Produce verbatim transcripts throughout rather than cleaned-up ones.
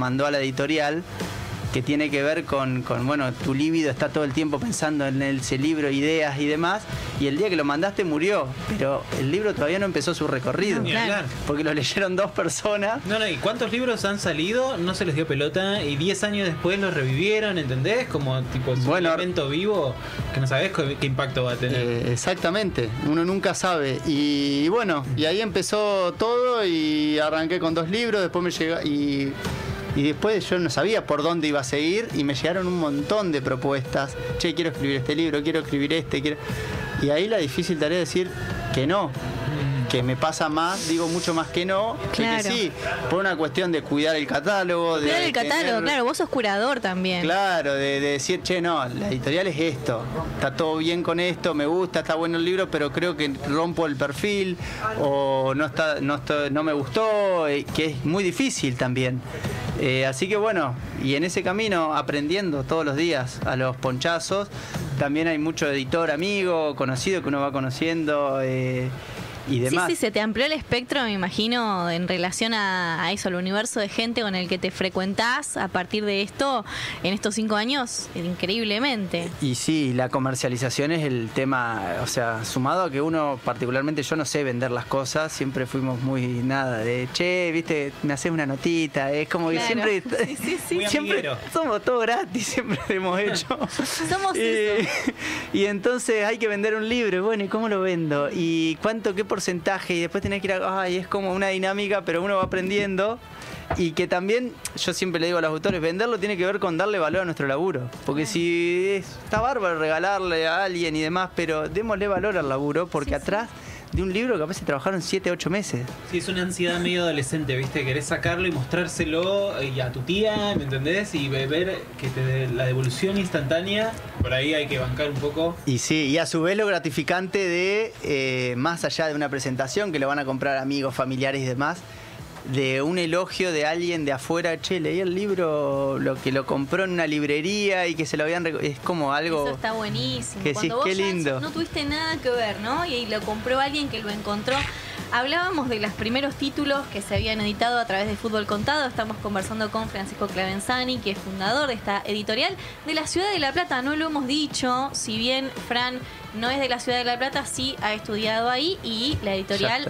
mandó a la editorial, que tiene que ver con, con, bueno, tu líbido está todo el tiempo pensando en ese libro, ideas y demás, y el día que lo mandaste murió, pero el libro todavía no empezó su recorrido, no, claro. porque lo leyeron dos personas. No, no, ¿y cuántos libros han salido? No se les dio pelota, y diez años después los revivieron, ¿entendés? Como tipo es bueno, un elemento vivo que no sabés qué, qué impacto va a tener. Eh, exactamente, uno nunca sabe, y, y bueno, y ahí empezó todo, y arranqué con dos libros, después me llega y... Y después yo no sabía por dónde iba a seguir y me llegaron un montón de propuestas. Che, quiero escribir este libro, quiero escribir este, quiero... Y ahí la difícil tarea es decir que no. Que me pasa más, digo mucho más que no, claro. que sí, por una cuestión de cuidar el catálogo. Cuidar de el catálogo, tener... claro, vos sos curador también. Claro, de, de decir, che, no, la editorial es esto, está todo bien con esto, me gusta, está bueno el libro, pero creo que rompo el perfil, o no está, no, está, no me gustó, que es muy difícil también. Eh, así que bueno, y en ese camino, aprendiendo todos los días a los ponchazos, también hay mucho editor amigo, conocido que uno va conociendo, eh, y demás. Sí, sí, se te amplió el espectro, me imagino, en relación a, a eso, al universo de gente con el que te frecuentás a partir de esto, en estos cinco años, increíblemente. Y sí, la comercialización es el tema, o sea, sumado a que uno, particularmente yo no sé vender las cosas, siempre fuimos muy nada de, che, viste, me haces una notita, es como que claro. siempre, sí, sí, sí. siempre somos todo gratis, siempre hemos hecho. Somos y, eso. Y entonces hay que vender un libro, y bueno, ¿y cómo lo vendo? ¿Y cuánto, qué porcentaje? Y después tenés que ir a, ay, es como una dinámica, pero uno va aprendiendo. Y que también, yo siempre le digo a los autores, venderlo tiene que ver con darle valor a nuestro laburo. Porque si es, está bárbaro regalarle a alguien y demás, pero démosle valor al laburo, porque sí, atrás sí. de un libro capaz se trabajaron siete, ocho meses. Sí, es una ansiedad medio adolescente, ¿viste? Querés sacarlo y mostrárselo y a tu tía, ¿me entendés? Y ver que te dé la devolución instantánea, por ahí hay que bancar un poco. Y sí, y a su vez lo gratificante de, eh, más allá de una presentación que lo van a comprar amigos, familiares y demás, de un elogio de alguien de afuera, che, leí el libro, lo que lo compró en una librería y que se lo habían... Es como algo... Eso está buenísimo. Que Cuando sí, vos qué lindo. no tuviste nada que ver, ¿no? Y lo compró alguien que lo encontró. Hablábamos de los primeros títulos que se habían editado a través de Fútbol Contado. Estamos conversando con Francisco Clavenzani, que es fundador de esta editorial de la Ciudad de La Plata. No lo hemos dicho, si bien Fran no es de la Ciudad de La Plata, sí ha estudiado ahí y la editorial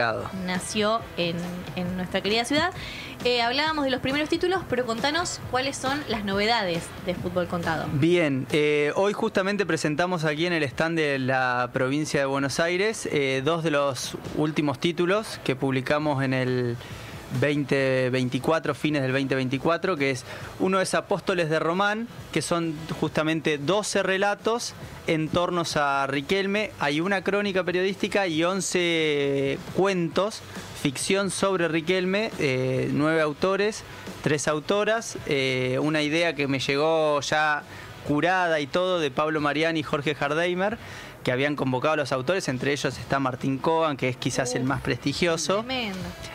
nació en, en nuestra querida ciudad. Eh, hablábamos de los primeros títulos, pero contanos cuáles son las novedades de Fútbol Contado. Bien, eh, hoy justamente presentamos aquí en el stand de la provincia de Buenos Aires eh, dos de los últimos títulos que publicamos en el veinte veinticuatro, fines del veinte veinticuatro, que es uno es Apóstoles de Román, que son justamente doce relatos en torno a Riquelme. Hay una crónica periodística y once cuentos, ficción sobre Riquelme, eh, nueve autores, tres autoras, eh, una idea que me llegó ya curada y todo de Pablo Mariani y Jorge Hardheimer, que habían convocado a los autores, entre ellos está Martín Coan, que es quizás uh, el más prestigioso. Tremendo.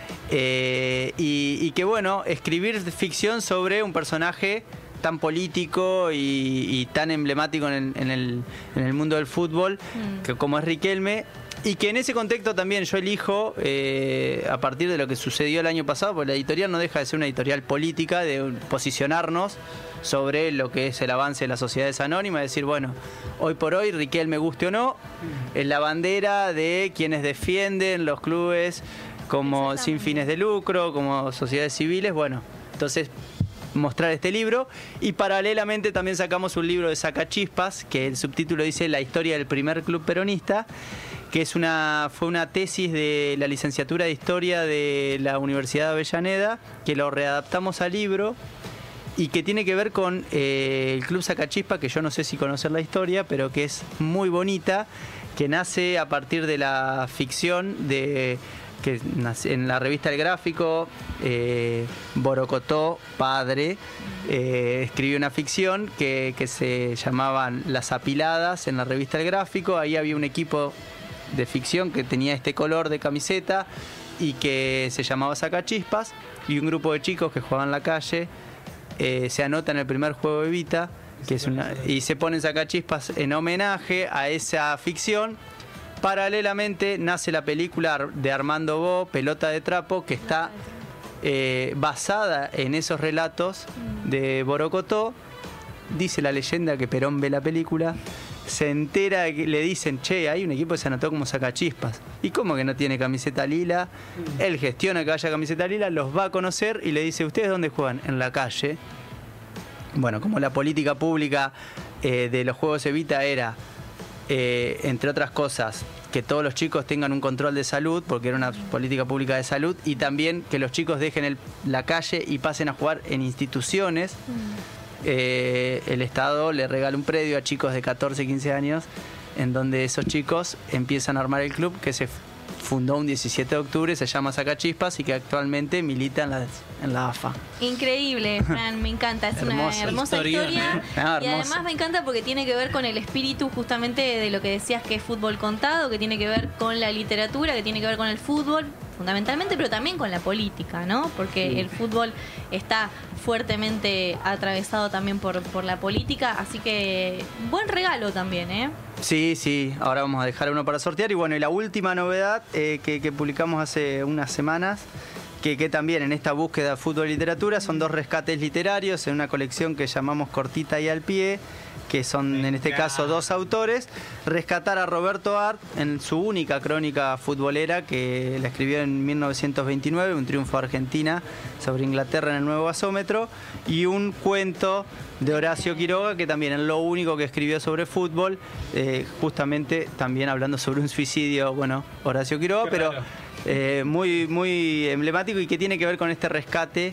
Eh, y, y que bueno, escribir ficción sobre un personaje tan político y, y tan emblemático en el, en, el, en el mundo del fútbol, mm. que como es Riquelme, y que en ese contexto también yo elijo, eh, a partir de lo que sucedió el año pasado, porque la editorial no deja de ser una editorial política, de posicionarnos sobre lo que es el avance de las sociedades anónimas, decir, bueno, hoy por hoy, Riquelme guste o no, es la bandera de quienes defienden los clubes como sin fines de lucro, como sociedades civiles, bueno, entonces mostrar este libro. Y paralelamente también sacamos un libro de Sacachispas, que el subtítulo dice La historia del primer club peronista, que es una fue una tesis de la licenciatura de Historia de la Universidad de Avellaneda, que lo readaptamos al libro y que tiene que ver con eh, el Club Sacachispas, que yo no sé si conocer la historia, pero que es muy bonita, que nace a partir de la ficción de... que en la revista El Gráfico, eh, Borocotó, padre, eh, escribió una ficción que, que se llamaban Las Apiladas en la revista El Gráfico. Ahí había un equipo de ficción que tenía este color de camiseta y que se llamaba Sacachispas, y un grupo de chicos que jugaban en la calle eh, se anota en el primer juego de Evita, que es una, y se ponen Sacachispas en homenaje a esa ficción. Paralelamente nace la película de Armando Bo, Pelota de Trapo, que está eh, basada en esos relatos de Borocotó. Dice la leyenda que Perón ve la película, se entera, que le dicen, che, hay un equipo que se anotó como Sacachispas. ¿Y cómo que no tiene camiseta lila? Él gestiona que haya camiseta lila, los va a conocer y le dice, ¿ustedes dónde juegan? En la calle. Bueno, como la política pública eh, de los Juegos Evita era, eh, entre otras cosas, que todos los chicos tengan un control de salud, porque era una política pública de salud, y también que los chicos dejen el, la calle y pasen a jugar en instituciones. Mm. Eh, el Estado le regala un predio a chicos de catorce, quince años, en donde esos chicos empiezan a armar el club que se fundó un diecisiete de octubre, se llama Sacachispas y que actualmente milita en la, en la A F A. Increíble, Fran, me encanta, es una hermosa historia ah, y además me encanta porque tiene que ver con el espíritu justamente de lo que decías que es fútbol contado, que tiene que ver con la literatura, que tiene que ver con el fútbol fundamentalmente, pero también con la política, ¿no? Porque sí. El fútbol está fuertemente atravesado también por, por la política, así que buen regalo también, ¿eh? Sí, sí, ahora vamos a dejar uno para sortear. Y bueno, y la última novedad eh, que, que publicamos hace unas semanas, que, que también en esta búsqueda de fútbol y literatura, son dos rescates literarios en una colección que llamamos Cortita y al pie, que son en este caso dos autores. Rescatar a Roberto Art en su única crónica futbolera, que la escribió en mil novecientos veintinueve, un triunfo de Argentina sobre Inglaterra en el nuevo gasómetro, y un cuento de Horacio Quiroga, que también es lo único que escribió sobre fútbol, eh, justamente también hablando sobre un suicidio, bueno, Horacio Quiroga, pero eh, muy, muy emblemático y que tiene que ver con este rescate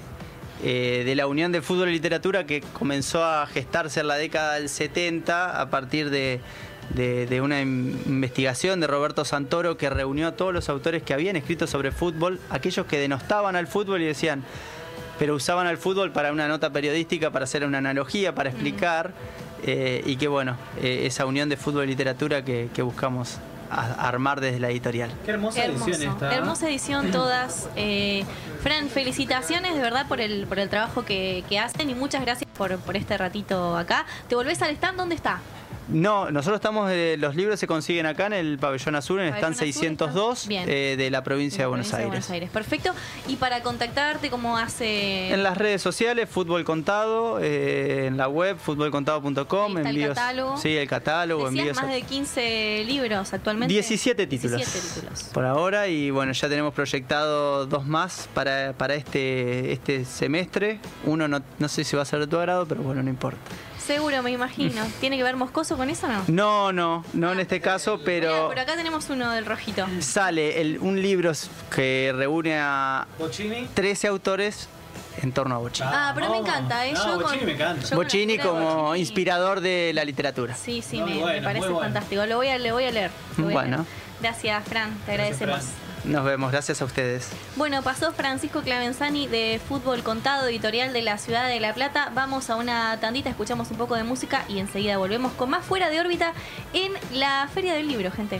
Eh, de la unión de fútbol y literatura que comenzó a gestarse en la década del setenta a partir de, de, de una investigación de Roberto Santoro, que reunió a todos los autores que habían escrito sobre fútbol, aquellos que denostaban al fútbol y decían, pero usaban al fútbol para una nota periodística, para hacer una analogía, para explicar, eh, y que bueno, eh, esa unión de fútbol y literatura que, que buscamos a armar desde la editorial. Qué hermosa Hermoso. edición esta. Hermosa edición todas. Eh, Fran, felicitaciones de verdad por el por el trabajo que, que hacen y muchas gracias por, por este ratito acá. ¿Te volvés al stand? ¿Dónde está? No, nosotros estamos, eh, los libros se consiguen acá en el Pabellón Azul, en el stand seiscientos dos eh, de la provincia de, de Buenos Aires. Buenos Aires. Perfecto. Y para contactarte, ¿cómo hace? En las redes sociales, Fútbol Contado, eh, en la web, fútbol contado punto com. Está envíos, el catálogo. Sí, el catálogo. Decías envíos más de quince libros actualmente. diecisiete títulos. diecisiete títulos. Por ahora, y bueno, ya tenemos proyectado dos más para, para este, este semestre. Uno no, no sé si va a ser de tu agrado, pero bueno, no importa. Seguro, me imagino. ¿Tiene que ver Moscoso con eso o no? No, no, no en este caso, pero... Mirá, por acá tenemos uno del rojito. Sale el, un libro que reúne a Bocchini. trece autores en torno a Bocchini. Ah, pero me encanta, ¿eh? No, Yo Bocchini con, me encanta. yo con Bocchini la figura de como Bocchini- inspirador de la literatura. Sí, sí, Muy me, bueno, me parece muy bueno. fantástico. Lo voy a, le voy a leer. Lo voy a Bueno. leer. Gracias, Fran. Te Gracias, agradecemos. Fran. Nos vemos, gracias a ustedes. Bueno, pasó Francisco Clavenzani de Fútbol Contado, editorial de la Ciudad de La Plata. Vamos a una tandita, escuchamos un poco de música y enseguida volvemos con más Fuera de órbita en la Feria del Libro, gente.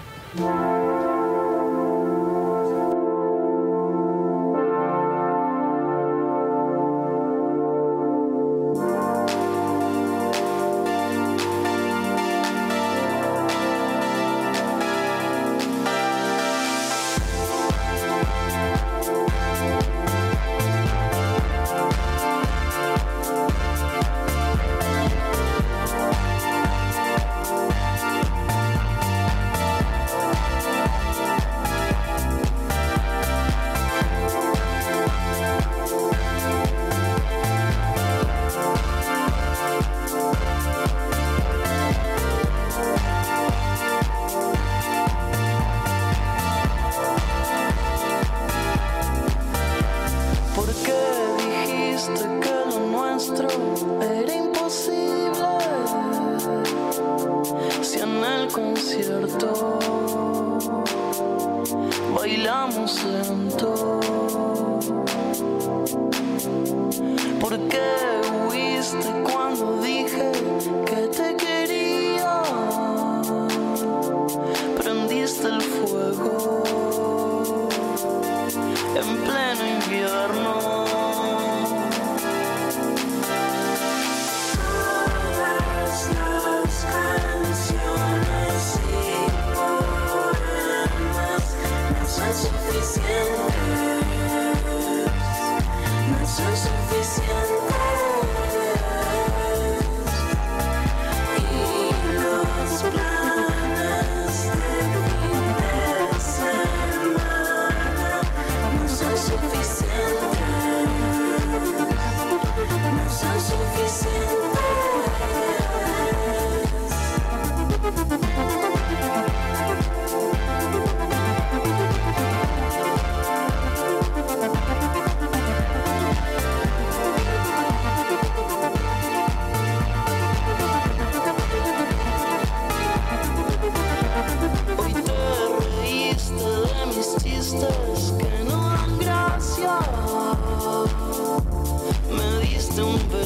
Suficientes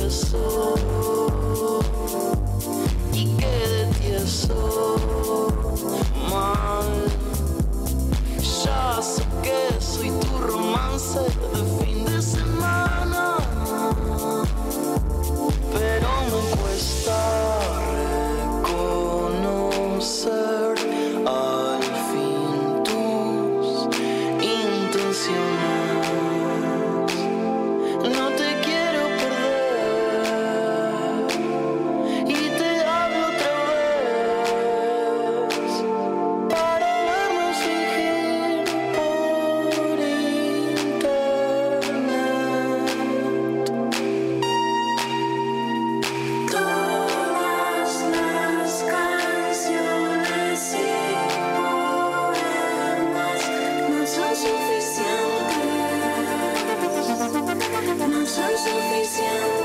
empezó y quedé tieso mal. Ya sé que soy tu romance de fin de semana, pero me cuesta reconocer al fin tus intenciones. No te quiero perder y te hablo otra vez para vernos fingir por internet. Todas las canciones y poemas no son suficientes. No son suficientes.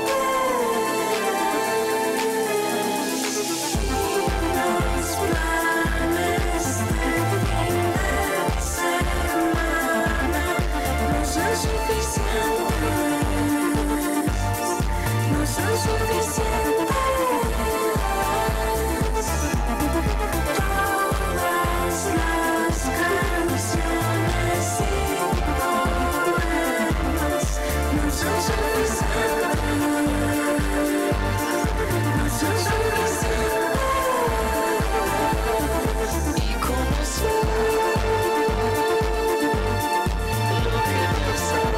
Los planes de fin de semana no son suficientes. No son suficientes. Todas las canciones y poemas no son suficientes. No son suficientes. Y como sé lo que piensas,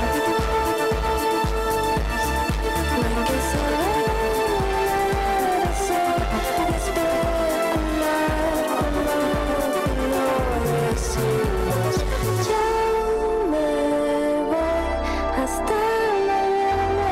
no hay que saber eso, especular con lo que no decimos. Ya me voy hasta mañana.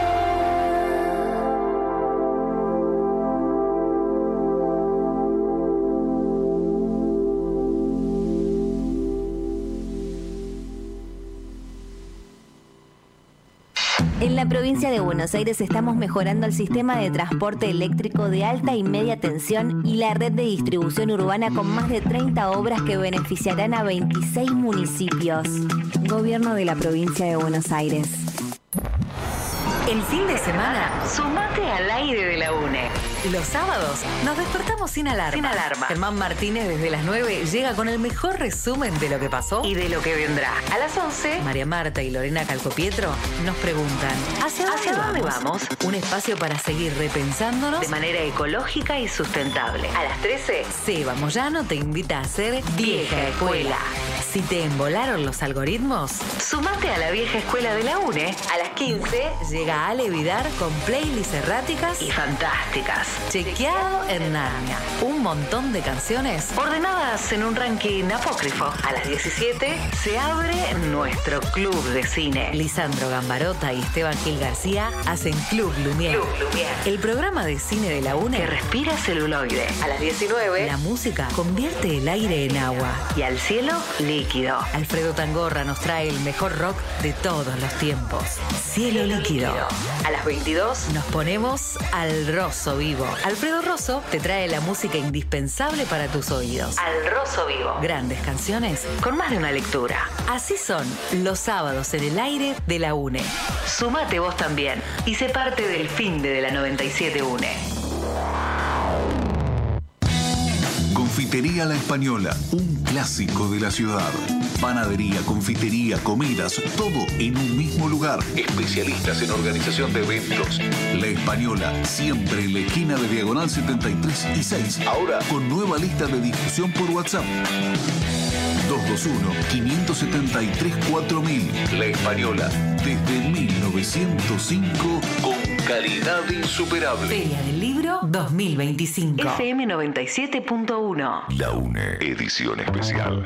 En la provincia de Buenos Aires estamos mejorando el sistema de transporte eléctrico de alta y media tensión y la red de distribución urbana con más de treinta obras que beneficiarán a veintiséis municipios. Gobierno de la provincia de Buenos Aires. El fin de semana, sumate al aire de la UNE. Los sábados nos despertamos sin alarma. Sin alarma. Germán Martínez desde las nueve llega con el mejor resumen de lo que pasó y de lo que vendrá. A las once, María Marta y Lorena Calcopietro nos preguntan ¿Hacia dónde, ¿Hacia dónde vamos? vamos? Un espacio para seguir repensándonos de manera ecológica y sustentable. A las trece, Seba Moyano te invita a ser Vieja Escuela. Si te embolaron los algoritmos, sumate a la Vieja Escuela de la UNE. A las quince llega Ale Vidar con playlists erráticas y fantásticas. Chequeado en Narnia. Un montón de canciones ordenadas en un ranking apócrifo. A las diecisiete se abre nuestro club de cine. Lisandro Gambarota y Esteban Gil García hacen Club Lumière. Club Lumière. El programa de cine de la UNE que respira celuloide. A las diecinueve, la música convierte el aire en agua y al cielo líquido. Alfredo Tangorra nos trae el mejor rock de todos los tiempos. Cielo, cielo líquido. líquido. A las veintidós nos ponemos al Rosso Vivo. Alfredo Rosso te trae la música indispensable para tus oídos. Al Rosso Vivo. Grandes canciones con más de una lectura. Así son los sábados en el aire de la UNE. Sumate vos también y sé parte del finde de la noventa y siete UNE. Confitería La Española, un clásico de la ciudad. Panadería, confitería, comidas, todo en un mismo lugar. Especialistas en organización de eventos. La Española, siempre en la esquina de Diagonal setenta y tres y seis. Ahora con nueva lista de difusión por WhatsApp. dos dos uno, cinco siete tres, cuatro mil. La Española, desde mil novecientos cinco, con calidad insuperable. Feria del Libro dos mil veinticinco. F M noventa y siete punto uno. La UNE, edición especial.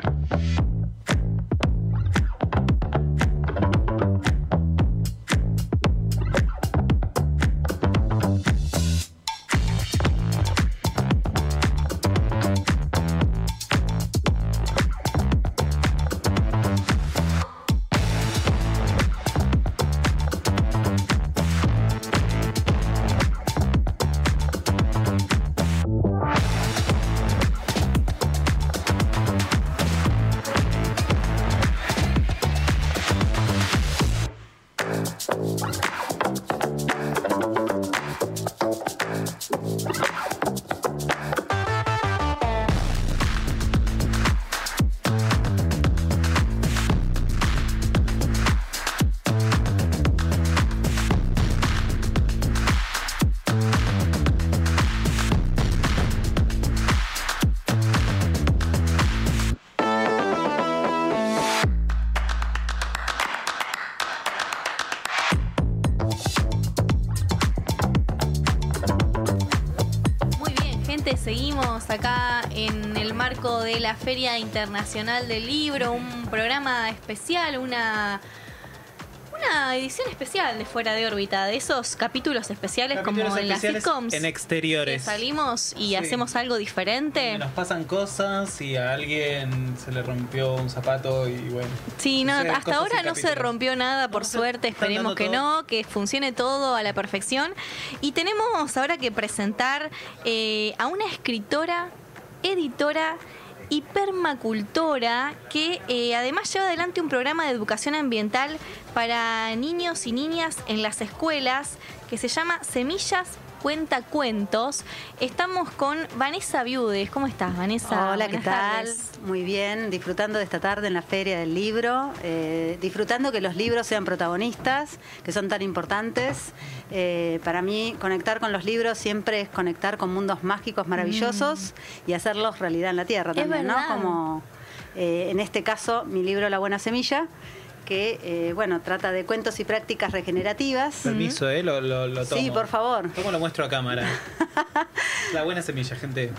gente, seguimos acá en el marco de la Feria Internacional del Libro, un programa especial, una... Una edición especial de Fuera de Órbita, de esos capítulos especiales Capítulos como en las especiales sitcoms. en exteriores. Que salimos y Sí. hacemos algo diferente. Nos pasan cosas y a alguien se le rompió un zapato y bueno. Sí, no, Suceden hasta cosas ahora en no se capítulos. rompió nada, por No, se suerte, están esperemos dando que todo. no, que funcione todo a la perfección. Y tenemos ahora que presentar eh, a una escritora, editora y permacultora que eh, además lleva adelante un programa de educación ambiental para niños y niñas en las escuelas que se llama Semillas Cuenta Cuentos. Estamos con Vanessa Viudes. ¿Cómo estás, Vanessa? Hola, ¿qué Buenas tal? tardes. Muy bien, disfrutando de esta tarde en la Feria del Libro, eh, disfrutando que los libros sean protagonistas, que son tan importantes. Eh, para mí, conectar con los libros siempre es conectar con mundos mágicos maravillosos y hacerlos realidad en la tierra Es también, ¿no? verdad. Como eh, en este caso, mi libro La Buena Semilla, que eh, bueno, trata de cuentos y prácticas regenerativas. Permiso, ¿eh? Lo, lo, lo tomo. Sí, por favor. ¿Cómo lo muestro a cámara? La buena semilla, gente.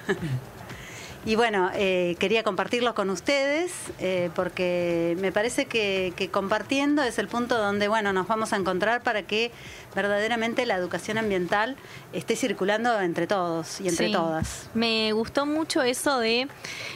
Y bueno, eh, quería compartirlo con ustedes eh, porque me parece que, que compartiendo es el punto donde bueno, nos vamos a encontrar para que verdaderamente la educación ambiental esté circulando entre todos y entre Sí. todas. Me gustó mucho eso de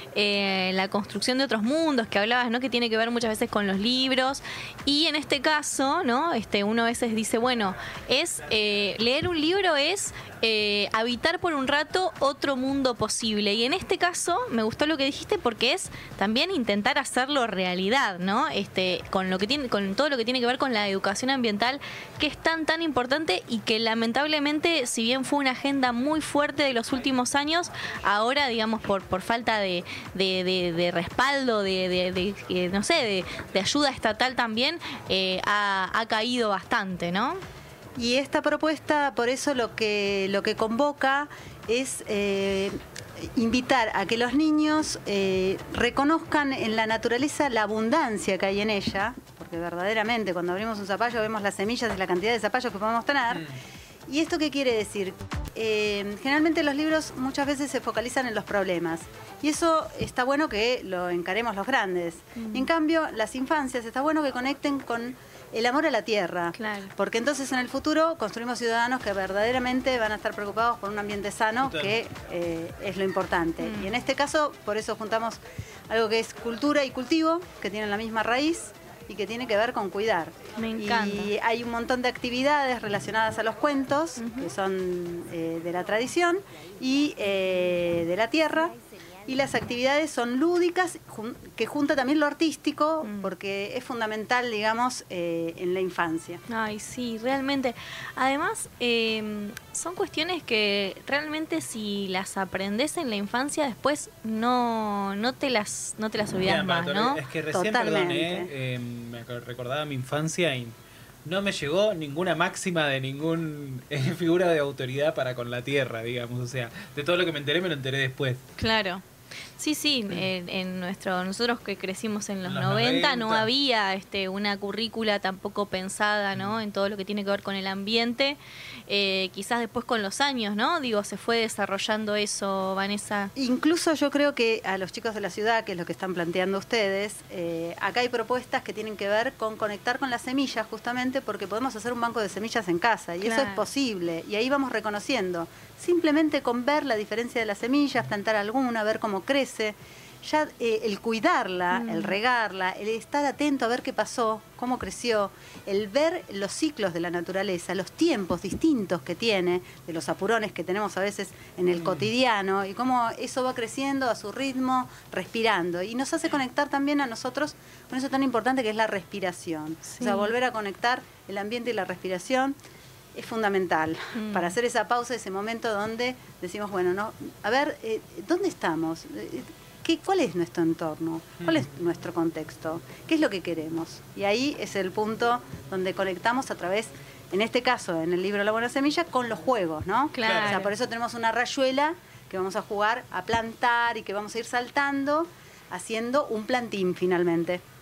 eh, la construcción de otros mundos que hablabas, ¿no? Que tiene que ver muchas veces con los libros. Y en este caso, ¿no? Este, uno a veces dice, bueno, es eh, leer un libro es eh, habitar por un rato otro mundo posible. Y en este caso me gustó lo que dijiste porque es también intentar hacerlo realidad, ¿no? Este, con lo que tiene, con todo lo que tiene que ver con la educación ambiental, que es tan tan importante y que lamentablemente, si bien fue una agenda muy fuerte de los últimos años, ahora, digamos, por, por falta de, de, de, de respaldo, de, de, de, de, no sé, de, de ayuda estatal también, eh, ha, ha caído bastante, ¿no? Y esta propuesta, por eso lo que, lo que convoca es eh, invitar a que los niños eh, reconozcan en la naturaleza la abundancia que hay en ella, porque verdaderamente cuando abrimos un zapallo vemos las semillas y la cantidad de zapallos que podemos tener. ¿Y esto qué quiere decir? Eh, generalmente los libros muchas veces se focalizan en los problemas. Y eso está bueno que lo encaremos los grandes. Mm. En cambio, las infancias está bueno que conecten con el amor a la tierra. Claro. Porque entonces en el futuro construimos ciudadanos que verdaderamente van a estar preocupados por un ambiente sano, Total. que eh, es lo importante. Mm. Y en este caso, por eso juntamos algo que es cultura y cultivo, que tienen la misma raíz y que tiene que ver con cuidar. Me encanta. Y hay un montón de actividades relacionadas a los cuentos, Ujú. que son eh, de la tradición y eh, de la tierra. Y las actividades son lúdicas, jun- que junta también lo artístico, Mm. porque es fundamental, digamos, eh, en la infancia. Ay, sí, realmente. Además, eh, son cuestiones que realmente si las aprendes en la infancia, después no, no te las no te las olvidas Mira, más, Pato, ¿no? Es que recién, Totalmente. perdón, eh, eh, me ac- recordaba mi infancia y no me llegó ninguna máxima de ningún eh, figura de autoridad para con la tierra, digamos. O sea, de todo lo que me enteré, me lo enteré después. Claro. Sí, sí, en, en nuestro nosotros que crecimos en los, Los noventa, no noventa. había este una currícula tampoco pensada, ¿no? En todo lo que tiene que ver con el ambiente. Eh, quizás después con los años, ¿no? Digo, se fue desarrollando eso, Vanessa. Incluso yo creo que a los chicos de la ciudad, que es lo que están planteando ustedes, eh, acá hay propuestas que tienen que ver con conectar con las semillas, justamente porque podemos hacer un banco de semillas en casa y eso Claro. es posible. Y ahí vamos reconociendo, simplemente con ver la diferencia de las semillas, plantar alguna, ver cómo crece. Ya eh, el cuidarla, Mm. el regarla, el estar atento a ver qué pasó, cómo creció, el ver los ciclos de la naturaleza, los tiempos distintos que tiene, de los apurones que tenemos a veces en el cotidiano, y cómo eso va creciendo a su ritmo, respirando. Y nos hace conectar también a nosotros con eso tan importante que es la respiración. Sí. O sea, volver a conectar el ambiente y la respiración es fundamental Mm. para hacer esa pausa, ese momento donde decimos, bueno, no, a ver, eh, ¿dónde estamos? Eh, ¿Qué, ¿Cuál es nuestro entorno? ¿Cuál es nuestro contexto? ¿Qué es lo que queremos? Y ahí es el punto donde conectamos a través, en este caso, en el libro La Buena Semilla, con los juegos, ¿no? Claro. O sea, por eso tenemos una rayuela que vamos a jugar a plantar y que vamos a ir saltando, haciendo un plantín finalmente.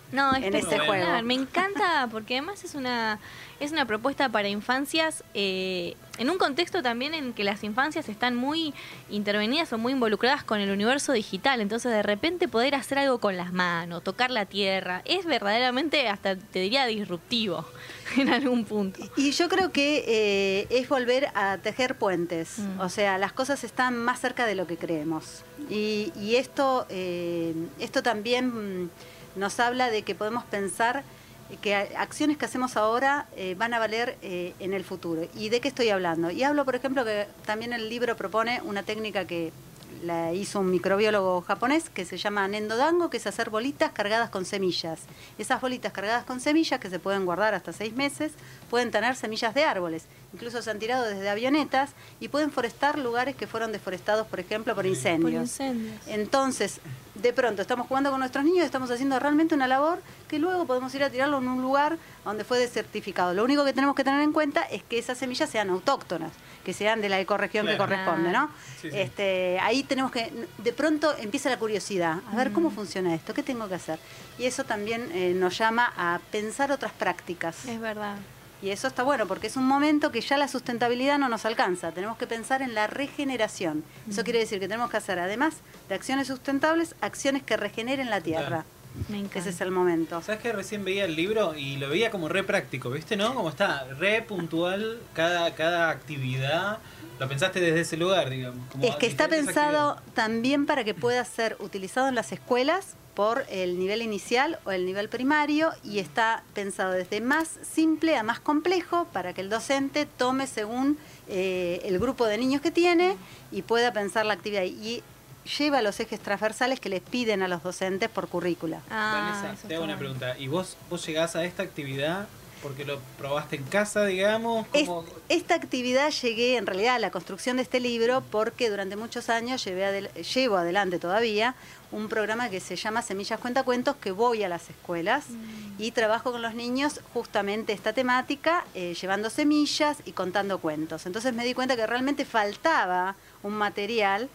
No, en ese espectacular. juego. Me encanta porque además es una es una propuesta para infancias eh, en un contexto también en que las infancias están muy intervenidas o muy involucradas con el universo digital. Entonces de repente poder hacer algo con las manos, tocar la tierra, es verdaderamente hasta te diría disruptivo en algún punto. Y yo creo que eh, es volver a tejer puentes. Mm. O sea, las cosas están más cerca de lo que creemos. Y, y esto, eh, esto también mm, nos habla de que podemos pensar que a- acciones que hacemos ahora eh, van a valer eh, en el futuro. ¿Y de qué estoy hablando? Y hablo, por ejemplo, que también el libro propone una técnica que la hizo un microbiólogo japonés que se llama Nendo Dango, que es hacer bolitas cargadas con semillas. Esas bolitas cargadas con semillas, que se pueden guardar hasta seis meses, pueden tener semillas de árboles. Incluso se han tirado desde avionetas y pueden forestar lugares que fueron deforestados, por ejemplo, por incendios. Por incendios. Entonces, de pronto estamos jugando con nuestros niños, estamos haciendo realmente una labor que luego podemos ir a tirarlo en un lugar donde fue desertificado. Lo único que tenemos que tener en cuenta es que esas semillas sean autóctonas, que sean de la ecorregión que Claro. corresponde, ¿no? Sí, sí. Este, ahí tenemos que, de pronto empieza la curiosidad, a ver cómo funciona esto, qué tengo que hacer. Y eso también eh, nos llama a pensar otras prácticas. Es verdad. Y eso está bueno, porque es un momento que ya la sustentabilidad no nos alcanza. Tenemos que pensar en la regeneración. Eso quiere decir que tenemos que hacer, además de acciones sustentables, acciones que regeneren la tierra. Claro. Me encanta. Ese es el momento. ¿Sabes que recién veía el libro y lo veía como re práctico, ¿viste? ¿No? Como está re puntual cada, cada actividad. Lo pensaste desde ese lugar, digamos. Como Es que está diferentes pensado actividades. también para que pueda ser utilizado en las escuelas por el nivel inicial o el nivel primario, y está pensado desde más simple a más complejo para que el docente tome según eh, el grupo de niños que tiene y pueda pensar la actividad. Y lleva los ejes transversales que les piden a los docentes por currícula. Ah, Vanessa, eso te hago está una bueno. pregunta. ¿Y vos, vos llegás a esta actividad porque lo probaste en casa, digamos? Es- ¿Cómo? esta actividad llegué en realidad a la construcción de este libro porque durante muchos años llevé adel- llevo adelante todavía un programa que se llama Semillas Cuentacuentos, que voy a las escuelas y trabajo con los niños justamente esta temática, eh, llevando semillas y contando cuentos. Entonces me di cuenta que realmente faltaba un material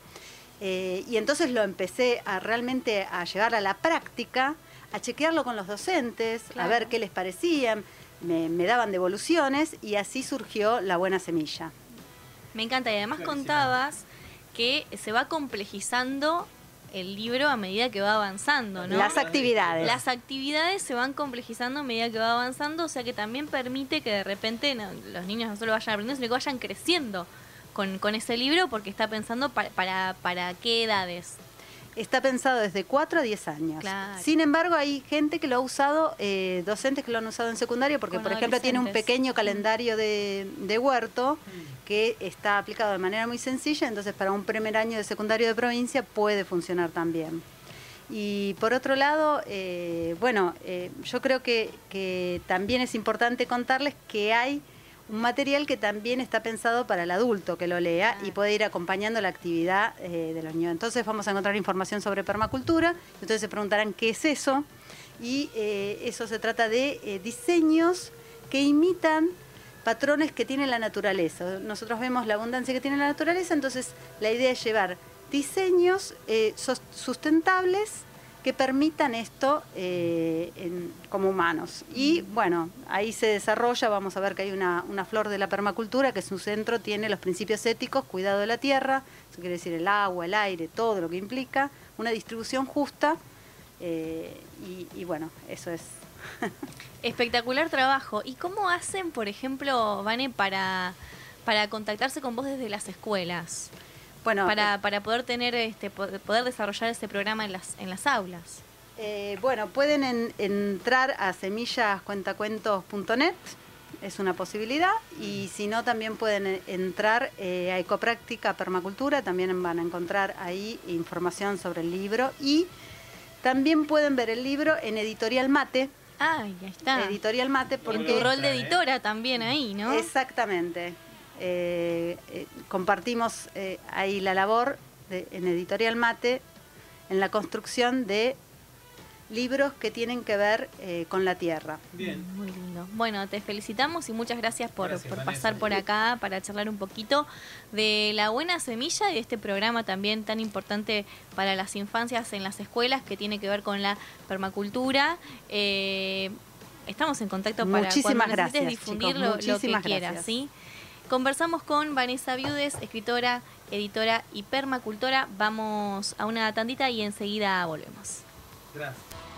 eh, y entonces lo empecé a realmente a llevar a la práctica, a chequearlo con los docentes, Claro. a ver qué les parecían. Me, me daban devoluciones y así surgió La Buena Semilla. Me encanta. Y además Clarísimo. contabas que se va complejizando el libro a medida que va avanzando, ¿no? Las actividades. Las actividades se van complejizando a medida que va avanzando, o sea que también permite que de repente no, los niños no solo vayan aprendiendo, sino que vayan creciendo con, con ese libro, porque está pensando para, para, para qué edades. Está pensado desde cuatro a diez años. Claro. Sin embargo, hay gente que lo ha usado, eh, docentes que lo han usado en secundaria, porque Con por ejemplo tiene un adolescentes. pequeño calendario de, de huerto que está aplicado de manera muy sencilla, entonces para un primer año de secundario de provincia puede funcionar también. Y por otro lado, eh, bueno, eh, yo creo que, que también es importante contarles que hay un material que también está pensado para el adulto que lo lea y puede ir acompañando la actividad eh, de los niños. Entonces vamos a encontrar información sobre permacultura, entonces se preguntarán qué es eso, y eh, eso se trata de eh, diseños que imitan patrones que tiene la naturaleza. Nosotros vemos la abundancia que tiene la naturaleza, entonces la idea es llevar diseños eh, sos- sustentables que permitan esto eh, en- como humanos. Y bueno, ahí se desarrolla, vamos a ver que hay una, una flor de la permacultura, que su centro tiene los principios éticos, cuidado de la tierra, eso quiere decir el agua, el aire, todo lo que implica, una distribución justa, eh, y, y bueno, eso es. Espectacular trabajo. ¿Y cómo hacen, por ejemplo, Vane, para, para contactarse con vos desde las escuelas? Bueno, Para, para poder tener este po- poder desarrollar este programa en las, en las aulas. Eh, bueno, pueden en- entrar a semillas cuentacuentos punto net, es una posibilidad, y si no también pueden eh, entrar eh, a Ecopráctica Permacultura, también van a encontrar ahí información sobre el libro, y también pueden ver el libro en Editorial Mate, Ay, ahí está. Editorial Mate, En porque tu rol de ¿eh? editora también ahí, ¿no? exactamente, eh, eh, compartimos eh, ahí la labor de- en Editorial Mate en la construcción de libros que tienen que ver eh, con la tierra. Bien. Muy lindo. Bueno, te felicitamos y muchas gracias por, Gracias, por Vanessa. pasar por acá para charlar un poquito de La Buena Semilla y de este programa también tan importante para las infancias en las escuelas que tiene que ver con la permacultura. Eh, estamos en contacto para Muchísimas cuando necesites gracias, difundir chicos, lo, lo que muchísimas quieras, gracias. ¿sí? Conversamos con Vanessa Viudes, escritora, editora y permacultora. Vamos a una tandita y enseguida volvemos. Gracias.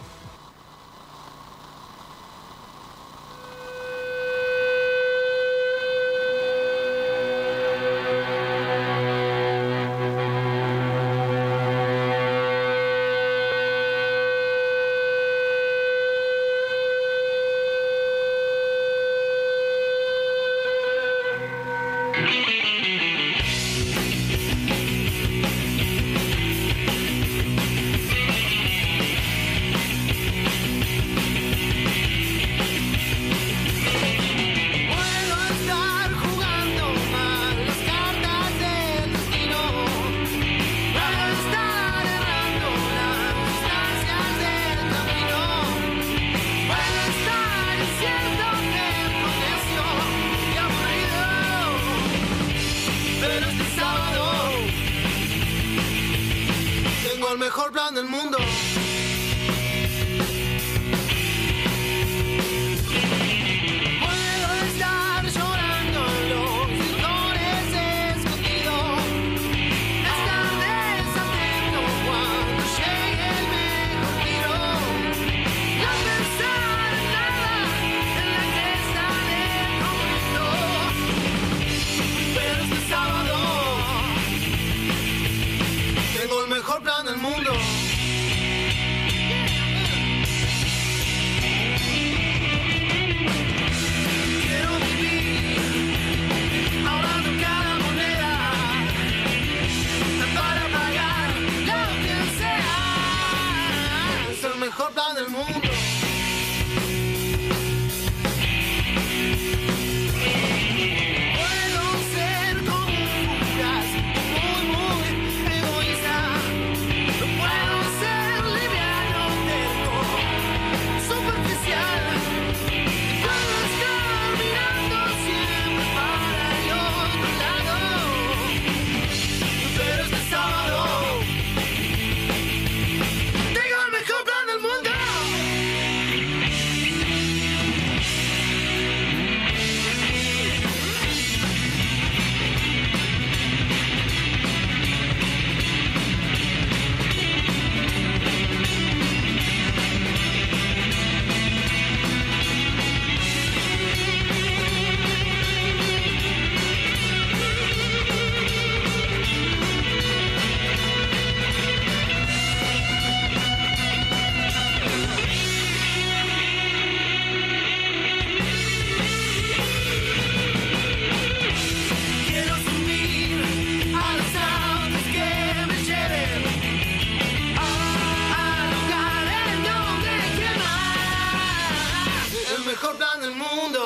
Puedo estar jugando mal las cartas del destino. Puedo estar errando las distancias del camino. Puedo estar diciéndote necio y aburrido. Pero este sábado tengo el mejor plan del mundo. Puedo estar llorando en los rincones escondidos. Estar desatento cuando llegue el mejor tiro. No pensar en nada en la cresta del conflicto. Pero este sábado tengo el mejor plan del mundo. Quiero vivir ahorrando cada moneda para pagar lo que sea. Es el mejor plan del mundo. Puedo ser como un fugaz, muy, muy egoísta. No puedo ser liviano, terco, superficial. Puedo estar mirando siempre para el otro lado. Pero este sábado tengo el mejor plan del mundo. Quiero subir a los autos que me lleven al lugar en donde quiera. El mejor plan del mundo.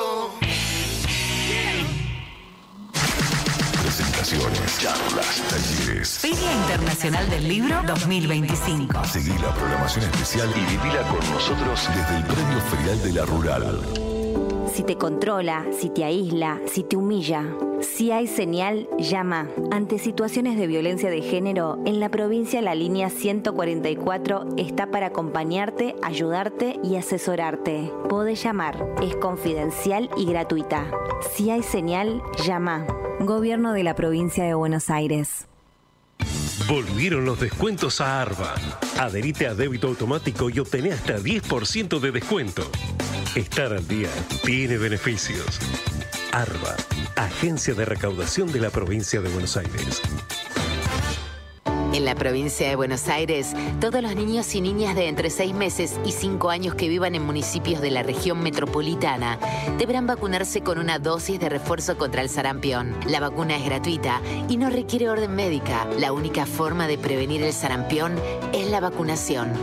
Presentaciones, charlas, talleres. Feria Internacional del Libro dos mil veinticinco. Seguí la programación especial y vivila con nosotros desde el Premio Ferial de la Rural. Si te controla, si te aísla, si te humilla, si hay señal, llama. Ante situaciones de violencia de género, en la provincia la línea ciento cuarenta y cuatro está para acompañarte, ayudarte y asesorarte. Podés llamar, es confidencial y gratuita. Si hay señal, llama. Gobierno de la provincia de Buenos Aires. Volvieron los descuentos a Arba. Adherite a débito automático y obtené hasta diez por ciento de descuento. Estar al día tiene beneficios. Arba, Agencia de Recaudación de la Provincia de Buenos Aires. En la provincia de Buenos Aires, todos los niños y niñas de entre seis meses y cinco años que vivan en municipios de la región metropolitana deberán vacunarse con una dosis de refuerzo contra el sarampión. La vacuna es gratuita y no requiere orden médica. La única forma de prevenir el sarampión es la vacunación.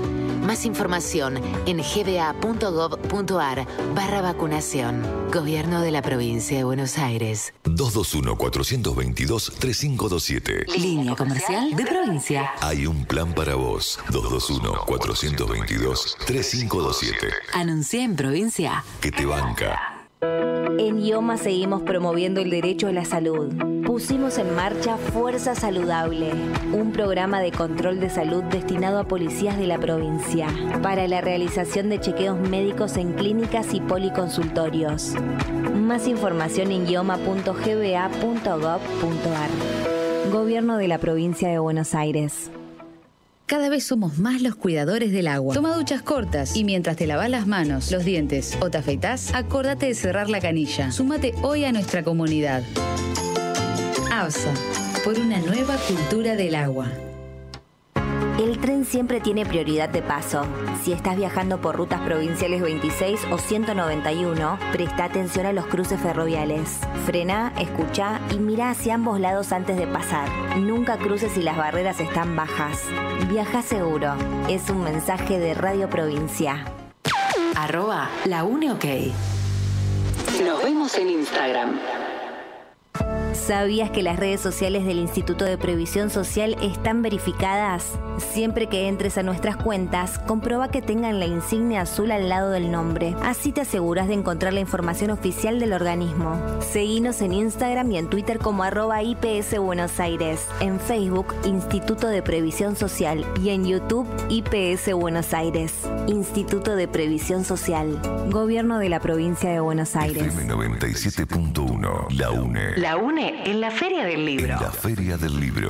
Más información en gba.gov.ar barra vacunación. Gobierno de la Provincia de Buenos Aires. dos dos uno, cuatro dos dos, tres cinco dos siete. Línea comercial de provincia. Hay un plan para vos. dos dos uno, cuatro dos dos, tres cinco dos siete. Anuncia en provincia. Que te banca. En IOMA seguimos promoviendo el derecho a la salud. Pusimos en marcha Fuerza Saludable, un programa de control de salud destinado a policías de la provincia, para la realización de chequeos médicos en clínicas y policonsultorios. Más información en ioma punto g b a punto gov punto a r. Gobierno de la Provincia de Buenos Aires. Cada vez somos más los cuidadores del agua. Toma duchas cortas y mientras te lavas las manos, los dientes o te afeitás, acordate de cerrar la canilla. Súmate hoy a nuestra comunidad. ABSA, por una nueva cultura del agua. El tren siempre tiene prioridad de paso. Si estás viajando por rutas provinciales veintiséis o ciento noventa y uno, presta atención a los cruces ferroviales. Frena, escucha y mira hacia ambos lados antes de pasar. Nunca cruces si las barreras están bajas. Viaja seguro. Es un mensaje de Radio Provincia. Arroba la UNE OK. Nos vemos en Instagram. ¿Sabías que las redes sociales del Instituto de Previsión Social están verificadas? Siempre que entres a nuestras cuentas, comprueba que tengan la insignia azul al lado del nombre. Así te aseguras de encontrar la información oficial del organismo. Seguinos en Instagram y en Twitter como arroba I P S Buenos Aires, en Facebook Instituto de Previsión Social y en YouTube I P S Buenos Aires. Instituto de Previsión Social. Gobierno de la Provincia de Buenos Aires. F M noventa y siete punto uno. La UNE. La UNE en la Feria del Libro. En la Feria del Libro.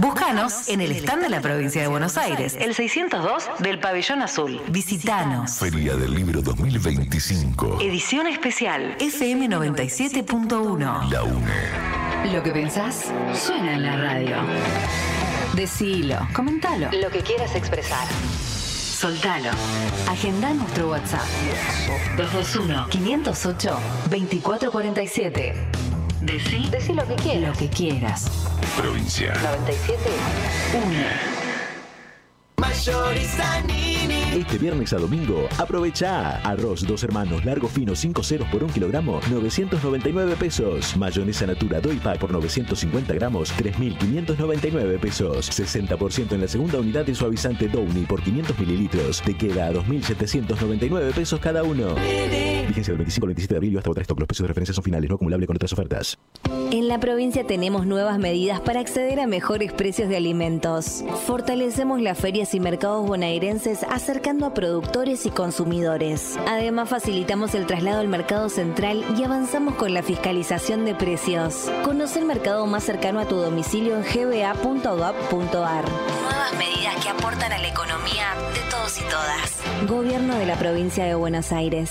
Búscanos en el stand de la provincia de Buenos Aires, el seiscientos dos del Pabellón Azul. Visítanos. Feria del Libro dos mil veinticinco. Edición especial F M noventa y siete punto uno. La UNE. Lo que pensás suena en la radio. Decilo, comentalo. Lo que quieras expresar. Soltalo. Agenda nuestro WhatsApp. dos dos uno, quinientos ocho, veinticuatro cuarenta y siete. Decí, Decí lo que quieras. lo que quieras. Provincia. noventa y siete. Une. Este viernes a domingo, aprovecha. Arroz Dos Hermanos largo fino cinco ceros por un kilogramo, novecientos noventa y nueve pesos. Mayonesa Natura Doipa por novecientos cincuenta gramos, tres mil quinientos noventa y nueve pesos. sesenta por ciento en la segunda unidad de suavizante Downy por quinientos mililitros. Te queda a dos mil setecientos noventa y nueve pesos cada uno. Vigencia del veinticinco al veintisiete de abril y hasta agotar stock. Los precios de referencia son finales, no acumulable con otras ofertas. En la provincia tenemos nuevas medidas para acceder a mejores precios de alimentos. Fortalecemos las ferias y mercados bonaerenses acercando a productores y consumidores. Además, facilitamos el traslado al mercado central y avanzamos con la fiscalización de precios. Conoce el mercado más cercano a tu domicilio en g b a punto gov punto a r. Nuevas medidas que aportan a la economía de todos y todas. Gobierno de la provincia de Buenos Aires.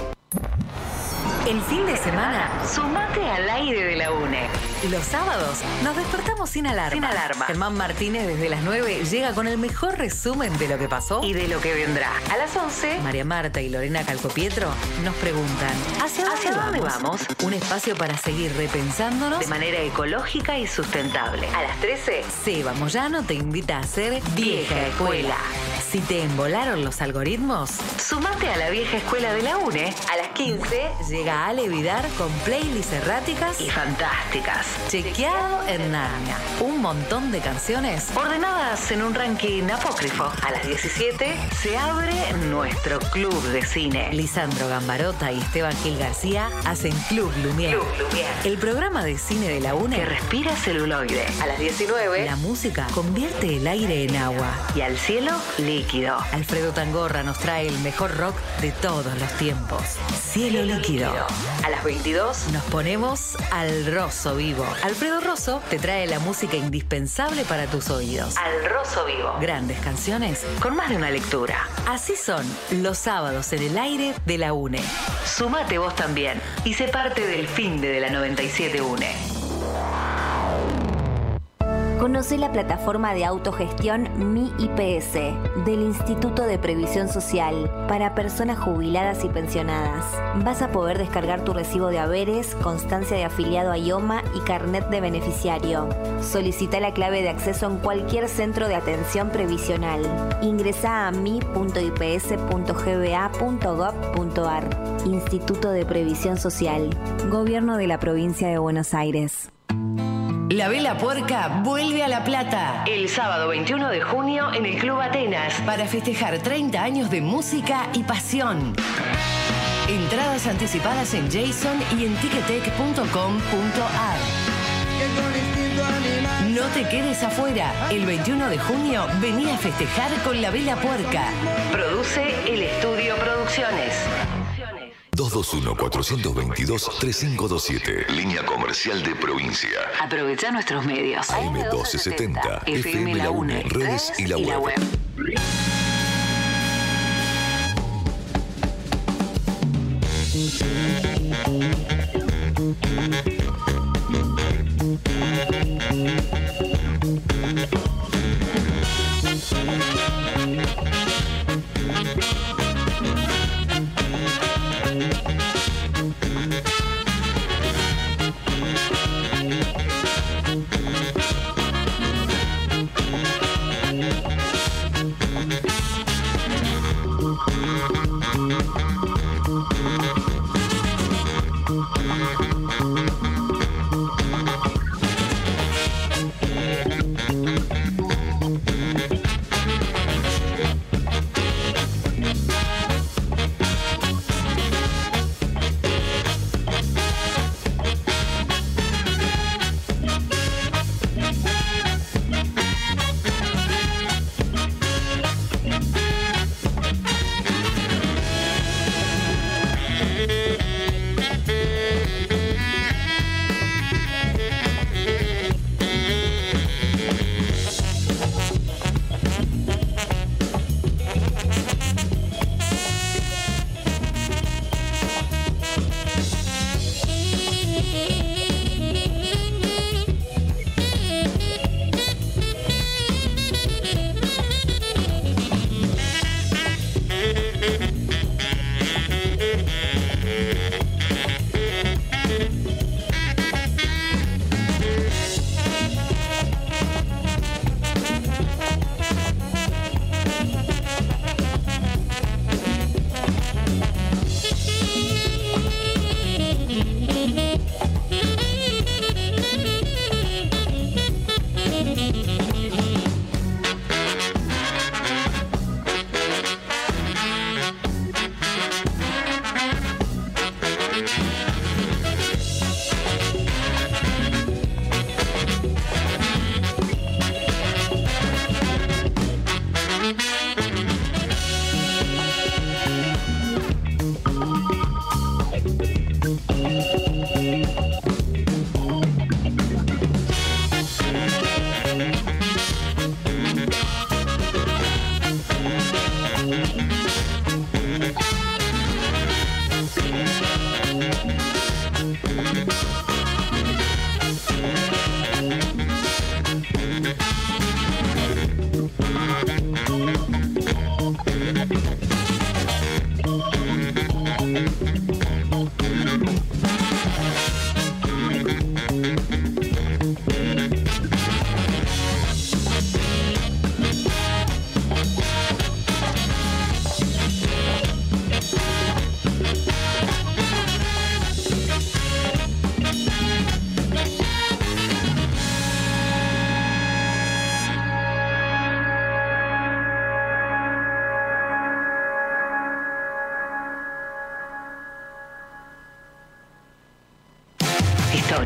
El fin de semana, sumate al aire de la UNE. Los sábados nos despertamos sin alarma. Sin alarma. Germán Martínez desde las nueve llega con el mejor resumen de lo que pasó y de lo que vendrá. A las once, María Marta y Lorena Calcopietro nos preguntan ¿Hacia dónde, ¿Hacia dónde vamos? vamos? Un espacio para seguir repensándonos de manera ecológica y sustentable. A las trece, Seba Moyano te invita a ser Vieja Escuela. Si te embolaron los algoritmos, sumate a la Vieja Escuela de la UNE. A las quince llega Ale Vidar con playlists erráticas y fantásticas. Chequeado en Narnia. Un montón de canciones ordenadas en un ranking apócrifo. A las diecisiete se abre nuestro club de cine. Lisandro Gambarota y Esteban Gil García hacen Club Lumière. Club Lumière. El programa de cine de la UNE que respira celuloide. A las diecinueve, la música convierte el aire en agua y al cielo líquido. Alfredo Tangorra nos trae el mejor rock de todos los tiempos. Cielo, cielo líquido. líquido. A las veintidós nos ponemos al Rosso Vivo. Alfredo Rosso te trae la música indispensable para tus oídos. Al Rosso Vivo. Grandes canciones con más de una lectura. Así son los sábados en el aire de la UNE. Sumate vos también y sé parte del fin de la noventa y siete UNE. Conoce la plataforma de autogestión Mi I P S del Instituto de Previsión Social para personas jubiladas y pensionadas. Vas a poder descargar tu recibo de haberes, constancia de afiliado a IOMA y carnet de beneficiario. Solicita la clave de acceso en cualquier centro de atención previsional. Ingresa a mi punto i p s punto g b a punto gov punto a r. Instituto de Previsión Social. Gobierno de la Provincia de Buenos Aires. La Vela Puerca vuelve a La Plata el sábado veintiuno de junio en el Club Atenas para festejar treinta años de música y pasión. Entradas anticipadas en Jason y en ticketek punto com punto a r. No te quedes afuera. El veintiuno de junio vení a festejar con La Vela Puerca. Produce el Estudio Producciones. dos dos uno, cuatro dos dos, tres cinco dos siete. Línea comercial de provincia. Aprovecha nuestros medios. A M doce setenta, F M La UNE, redes y la web.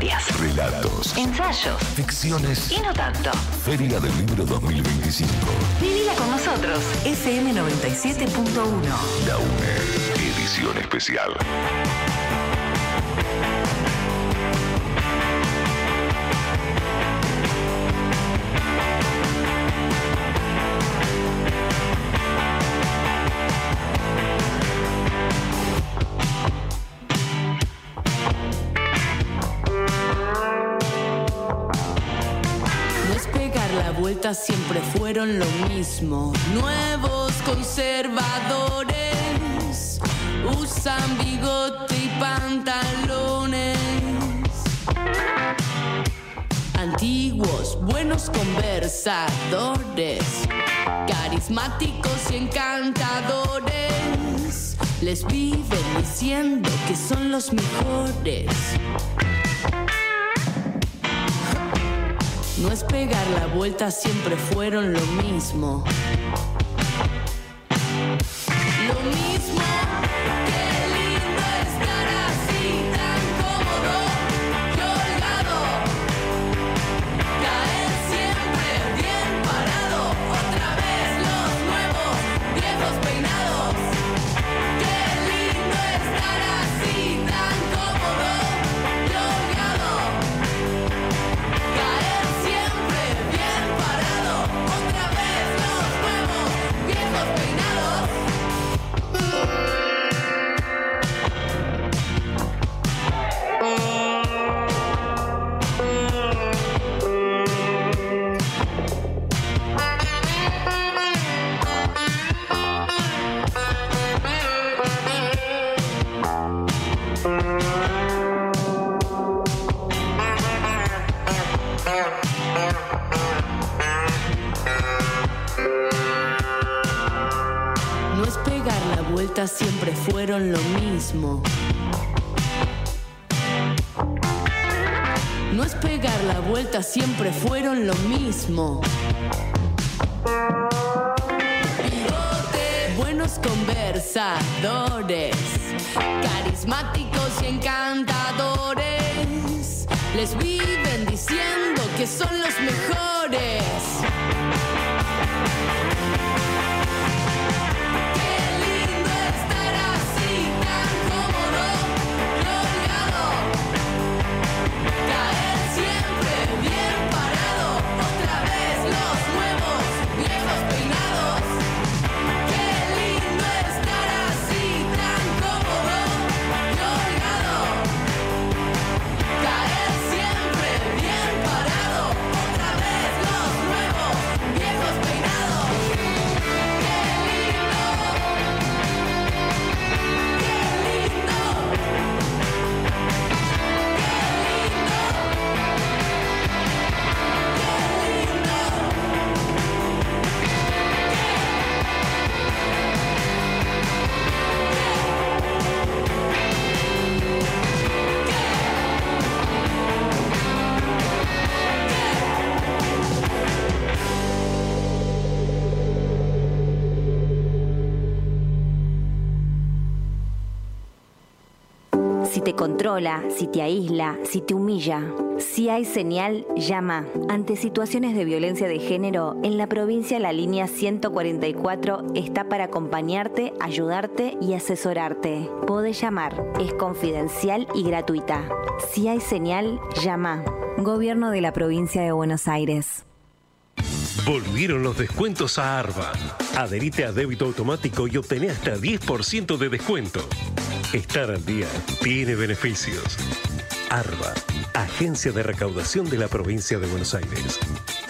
historias, Relatos, ensayos ficciones y no tanto. Feria del Libro dos mil veinticinco. Vivila con nosotros. F M noventa y siete punto uno. La UNE, edición especial. Vueltas siempre fueron lo mismo. Nuevos conservadores usan bigote y pantalones. Antiguos, buenos conversadores, carismáticos y encantadores, les viven diciendo que son los mejores. No es pegar la vuelta, siempre fueron lo mismo. Lo mismo. Qué lindo estar así, tan cómodo y holgado. Caer siempre bien parado. Otra vez los nuevos, viejos peinados. Qué lindo estar así, tan cómodo y holgado. Caer siempre bien parado, otra vez los nuevos, viejos peinados. No es pegar la vuelta, siempre fueron lo mismo. No es pegar la vuelta, siempre fueron lo mismo. Bigote, buenos conversadores, carismáticos y encantadores, les viven diciendo que son los mejores. Si te controla, si te aísla, si te humilla. Si hay señal, llama. Ante situaciones de violencia de género, en la provincia la línea ciento cuarenta y cuatro está para acompañarte, ayudarte y asesorarte. Podés llamar, es confidencial y gratuita. Si hay señal, llama. Gobierno de la provincia de Buenos Aires. Volvieron los descuentos a Arban. Adherite a débito automático y obtené hasta diez por ciento de descuento. Estar al día tiene beneficios. Arba, Agencia de Recaudación de la Provincia de Buenos Aires.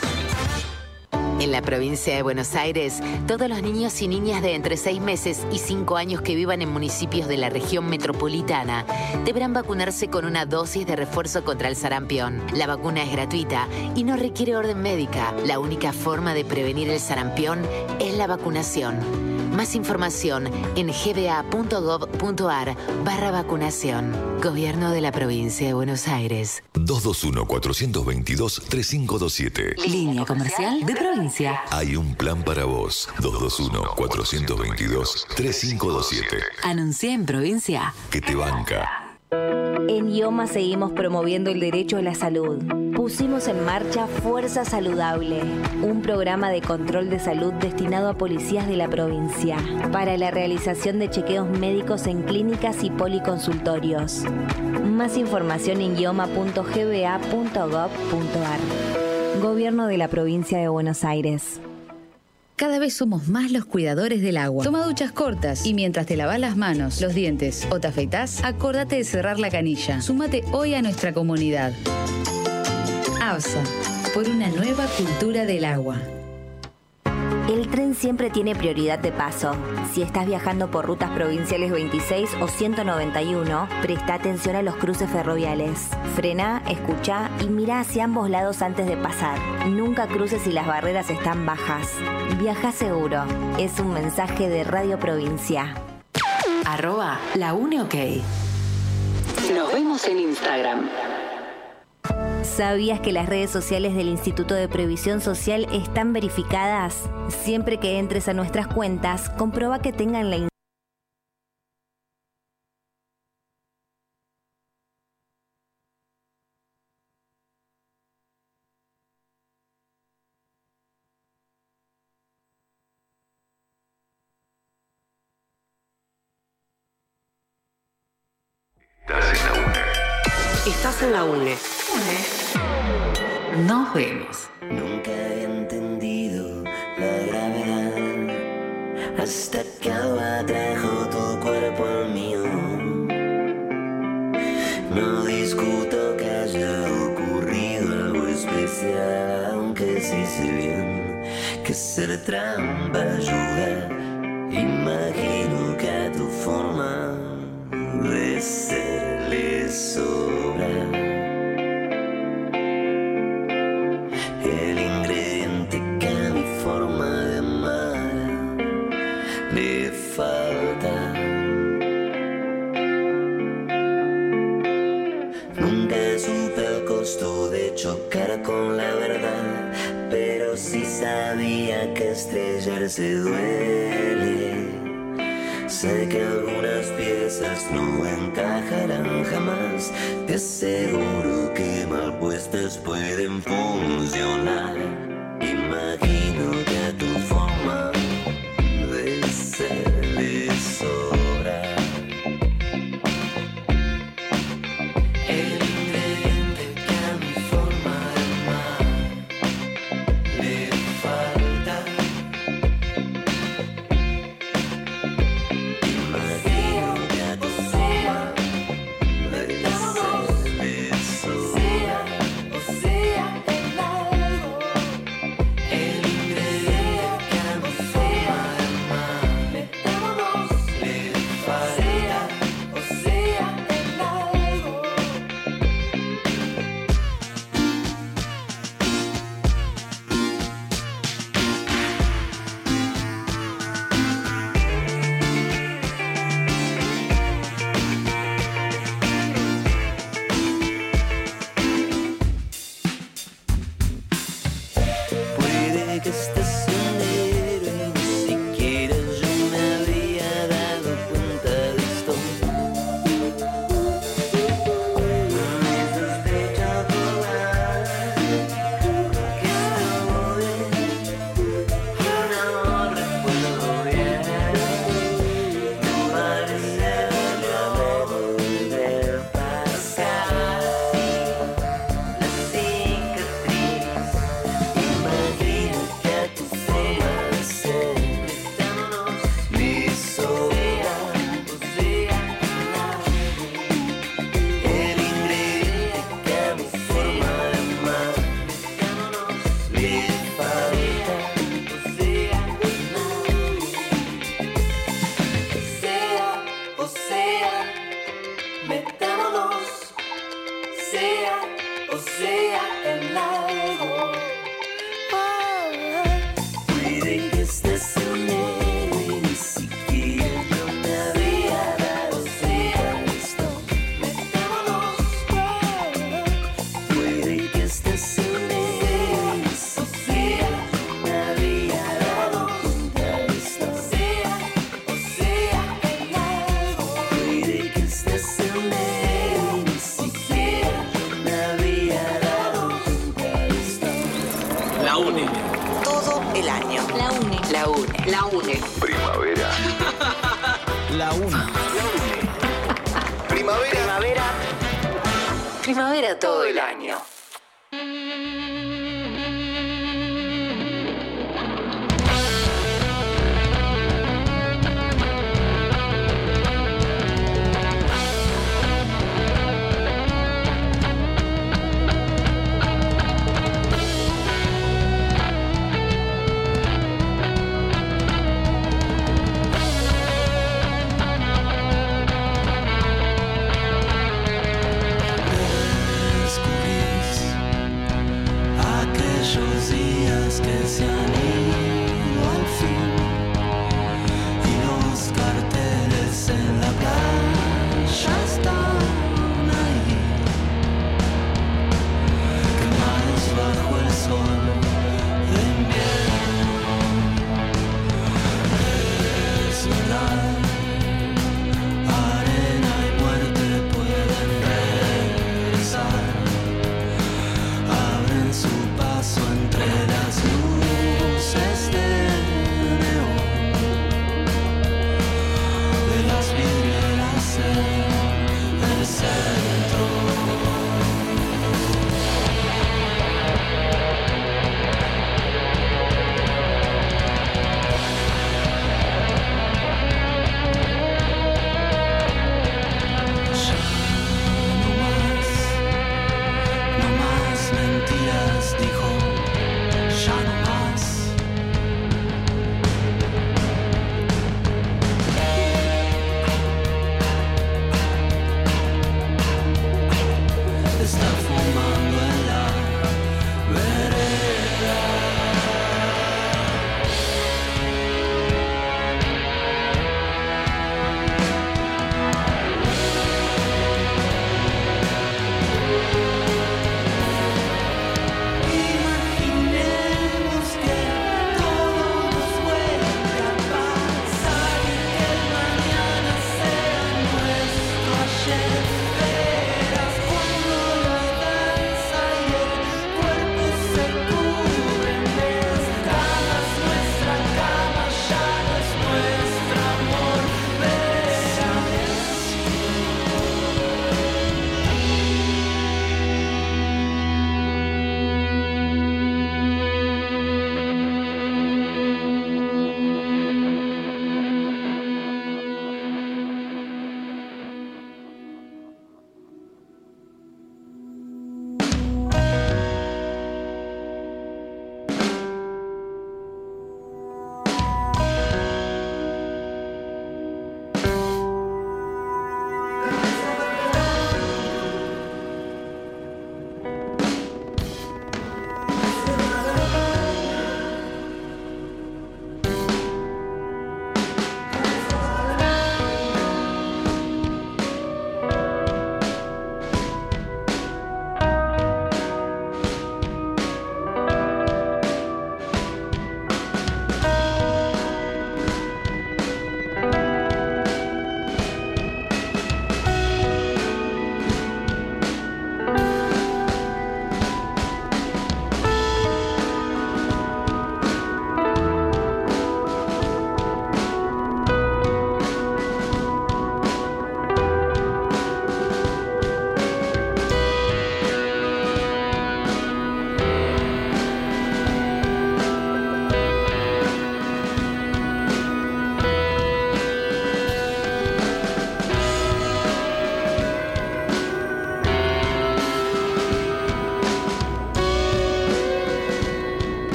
En la provincia de Buenos Aires, todos los niños y niñas de entre seis meses y cinco años que vivan en municipios de la región metropolitana deberán vacunarse con una dosis de refuerzo contra el sarampión. La vacuna es gratuita y no requiere orden médica. La única forma de prevenir el sarampión es la vacunación. Más información en gba.gov.ar barra vacunación. Gobierno de la provincia de Buenos Aires. dos dos uno, cuatro dos dos, tres cinco dos siete. Línea comercial de provincia. Hay un plan para vos. dos dos uno, cuatro dos dos, tres cinco dos siete. Anuncia en provincia. Que te banca. En IOMA seguimos promoviendo el derecho a la salud. Pusimos en marcha Fuerza Saludable, un programa de control de salud destinado a policías de la provincia para la realización de chequeos médicos en clínicas y policonsultorios. Más información en ioma punto g b a punto gov punto a r. Gobierno de la Provincia de Buenos Aires. Cada vez somos más los cuidadores del agua. Toma duchas cortas y mientras te lavas las manos, los dientes o te afeitás, acordate de cerrar la canilla. Súmate hoy a nuestra comunidad. ABSA, por una nueva cultura del agua. El tren siempre tiene prioridad de paso. Si estás viajando por rutas provinciales veintiséis o ciento noventa y uno, presta atención a los cruces ferroviales. Frená, escuchá y mirá hacia ambos lados antes de pasar. Nunca cruces si las barreras están bajas. Viaja seguro. Es un mensaje de Radio Provincia. Arroba la UNE OK. Nos vemos en Instagram. ¿Sabías que las redes sociales del Instituto de Previsión Social están verificadas? Siempre que entres a nuestras cuentas, comprueba que tengan la Estás en la UNE. Nos vemos. Nunca había entendido la gravedad hasta que agua trajo tu cuerpo al mío. No discuto que haya ocurrido algo especial, aunque sí sé bien que ser trampa ayuda. Imagino que a tu forma de ser le sobra el ingrediente que a mi forma de amar le falta. Nunca supe el costo de chocar con la verdad, pero sí sabía que estrellarse duele. Sé que algunas piezas no encajarán jamás. Te aseguro que mal puestas pueden funcionar. Imagino que a tu forma de ser le sobra el ingrediente que a mi forma de amar le falta. UNE. La UNE. Primavera. La una. Primavera. Primavera. Primavera todo el año. Descubrís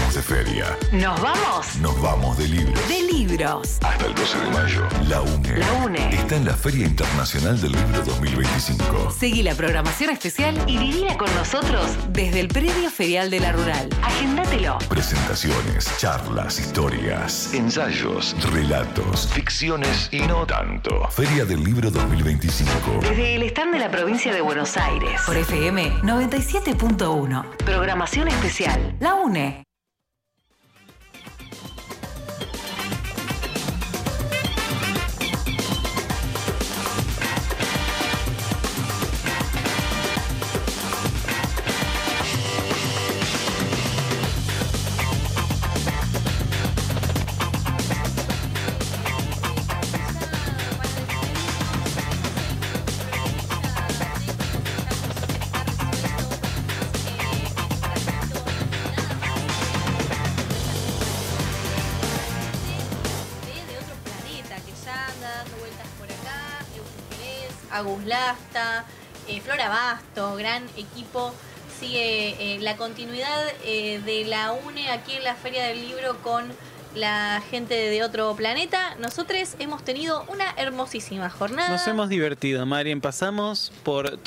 días de feria. ¿Nos vamos? Nos vamos de libros. De libros. Hasta el doce de mayo, la UNE. La UNE. Está en la Feria Internacional del Libro dos mil veinticinco. Seguí la programación especial y vivila con nosotros desde el predio ferial de la Rural. Agéndatelo. Presentaciones, charlas, historias, ensayos, relatos, ficciones y no tanto. Feria del Libro dos mil veinticinco. Desde el stand de la provincia de Buenos Aires. Por F M noventa y siete punto uno. Programación especial. La UNE. Agus Lasta, eh, Flora Basto, gran equipo. Sigue eh, la continuidad eh, de la UNE aquí en la Feria del Libro con la gente de Otro Planeta. Nosotros hemos tenido una hermosísima jornada. Nos hemos divertido, Marian. Pasamos por